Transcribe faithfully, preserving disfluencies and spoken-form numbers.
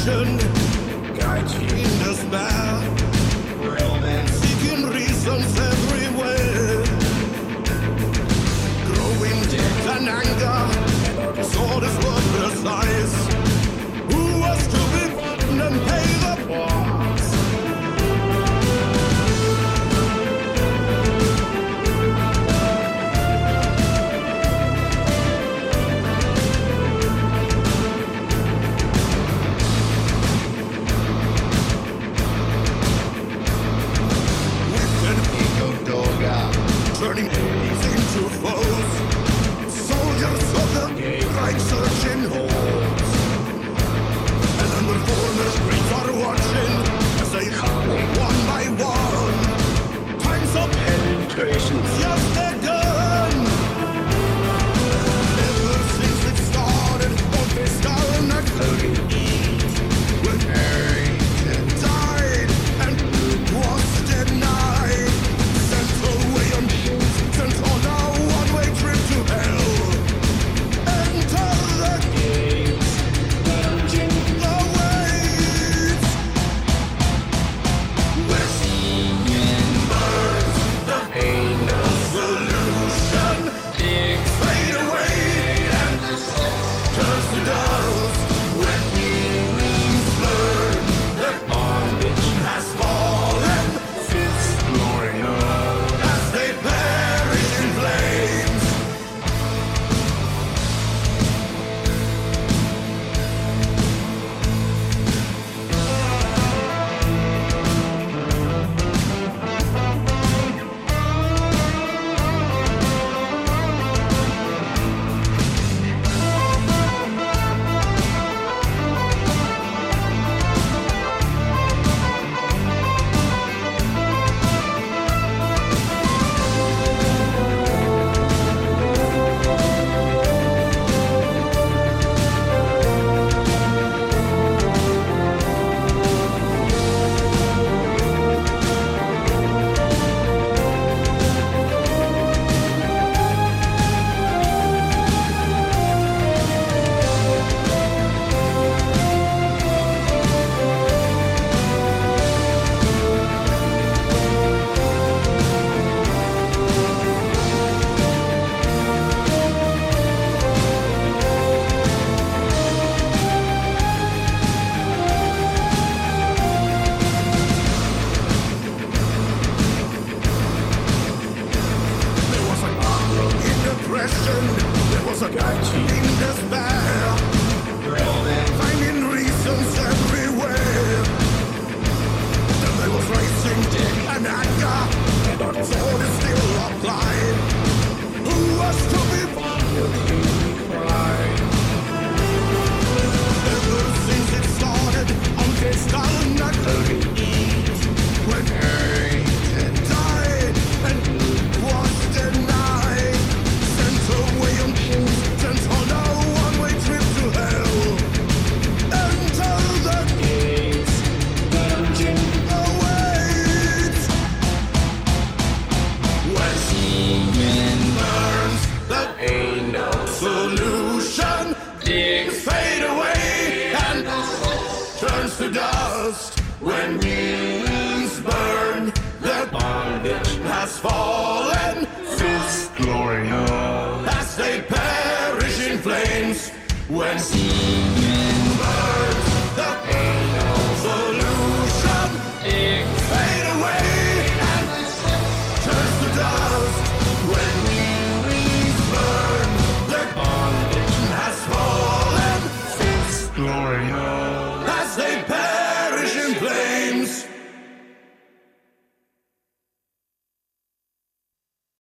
solution, guiding in despair, seeking reasons everywhere, growing debt and anger, so this was precise. Who was to be born and pay the price? Turning enemies into foes, soldiers of the great searching hordes. And then the foreigners great are watching as they come one by one. Times of penetration, just their gun. Ever since it started, on this down and floating east, when Harrington died and was denied. Sent on a one-way trip to hell. Enter the gates, plunging the waves. Where seeing burns, the pain of solution. Digs fade away and turns to dust. When feelings burn, the bondage has fallen. Fits glory up as they perish in flames. There was a guy in despair, finding reasons everywhere. Then there was racing dick and anger, but sword is still applied. Who was to be born? He cried. Ever since it started on this down and floating east, when Harrington died and was denied. Sent on a one-way trip to hell. Enter the gates, plunging the waves. When seeing burns, the pain of solution. Digs fade away and turns to dust. When wings burn, the bondage has fallen. Fists glory up as they perish in flames. When seeing